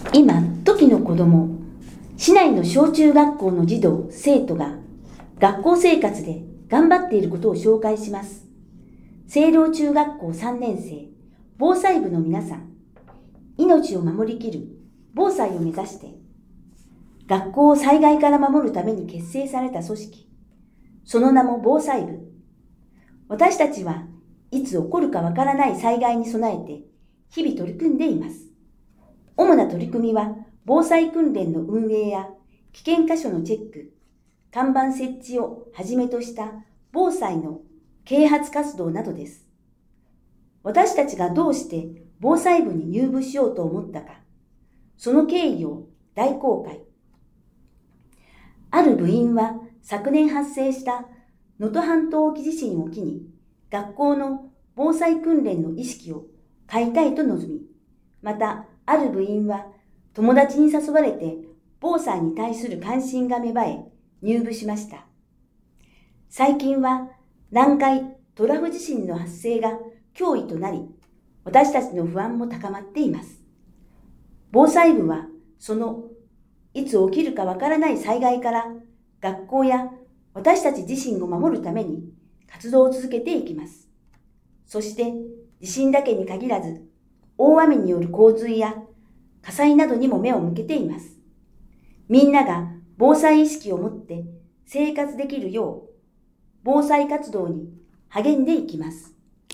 今、時の子供、市内の小中学校の児童、生徒が学校生活で頑張っていることを紹介します。聖籠中学校3年生、防災部の皆さん、命を守りきる防災を目指して、学校を災害から守るために結成された組織、その名も防災部。私たちはいつ起こるかわからない災害に備えて日々取り組んでいます。主な取り組みは防災訓練の運営や危険箇所のチェック、看板設置をはじめとした防災の啓発活動などです。私たちがどうして防災部に入部しようと思ったか、その経緯を大公開。ある部員は昨年発生した能登半島沖地震を機に学校の防災訓練の意識を変えたいと望み、またある部員は友達に誘われて防災に対する関心が芽生え入部しました。最近は南海トラフ地震の発生が脅威となり、私たちの不安も高まっています。防災部はそのいつ起きるかわからない災害から学校や私たち自身を守るために活動を続けていきます。そして地震だけに限らず大雨による洪水や火災などにも目を向けています。みんなが防災意識を持って生活できるよう防災活動に励んでいきます。